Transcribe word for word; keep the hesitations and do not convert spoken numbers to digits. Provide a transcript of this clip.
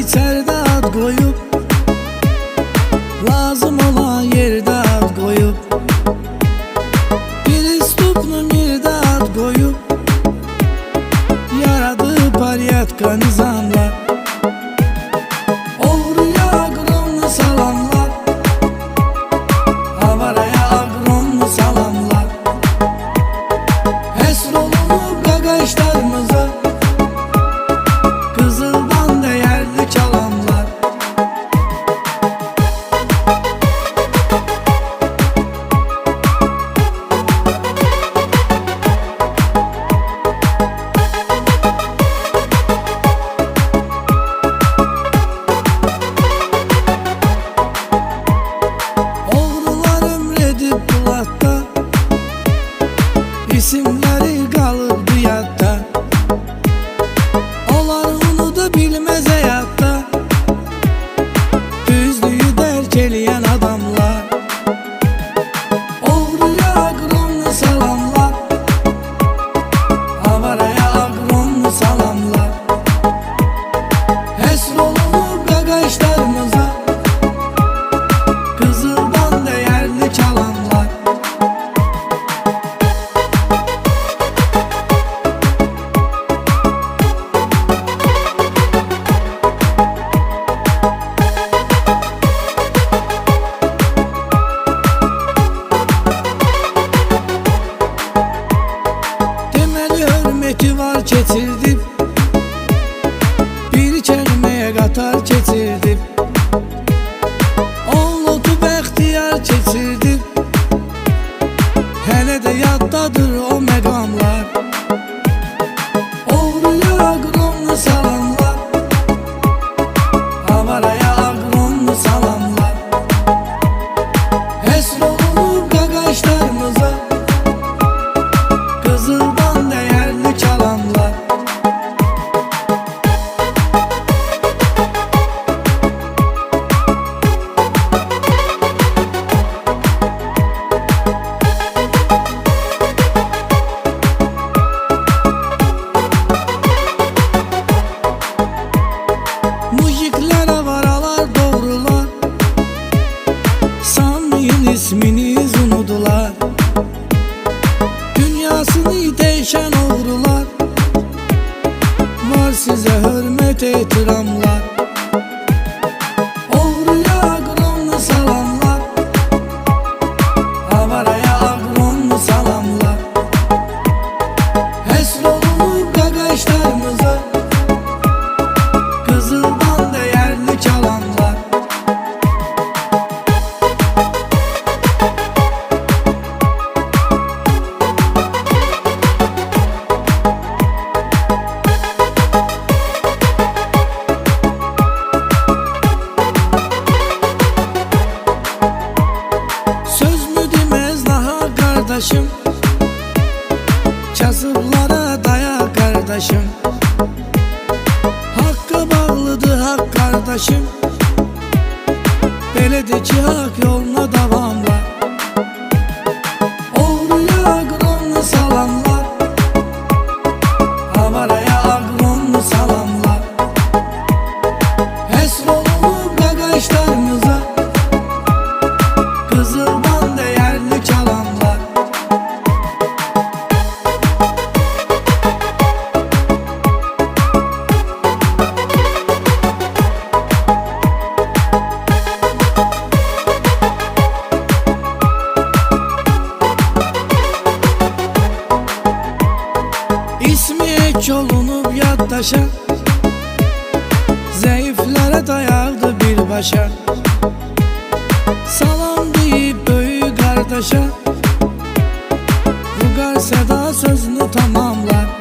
içeride ad koyup, lazım olan yerde ad koyup, bir istupnu mirde ad koyup, yaradı paryatka nizamlar. Oğruya agronlu salamlar, avaraya agronlu salamlar. Esr olunup gagaşlarımıza, kızıldan değerli çalanlar. Oğrular ömredip bulatta, isimleri kalıp yadda. Onlar onu da bilmez hayatta, düzlüğü derk eleyen adamlar. Oğruya agronlu salamlar, avaraya agronlu salamlar. Esr olunup gagaşlarımıza, kızıldan değerli çalanlar. Temeli hürmeti var keçirdim, bir kelimeye katar keçirdim. On lotu bəxtiyar keçirdim, hele de yaddadır o məqamlar. Oğruya agronlu salamlar, avaraya agronlu salamlar. Esr olunup gagaşlarımıza, kızıldan değerli çalanlar. Mujikler avaralar doğrular, Sami'nin ismini unudular. Dünyasını değişen oğrular, var size hürmet ehtiramlar. Oğruya agronlu salamlar, avaraya agronlu salamlar. Esr olunup gagaşlarımıza, kızıldan değerli çalanlar. Söz mü demez daha kardeşim, kasıplara dayak kardeşim. Hakka bağlıdır hak kardeşim, beledeki hak yoluna davamla. Oğruya agronlu salamlar, avaraya agronlu salamlar. Esr olunup gagaşlarımıza, kızıldan değerli çalanlar. İsmi ek olunup yaddaşa, zayıflara dayağdı bir başa. Salam deyip böyük kardeşe, Rugar Seda sözünü tamamlar.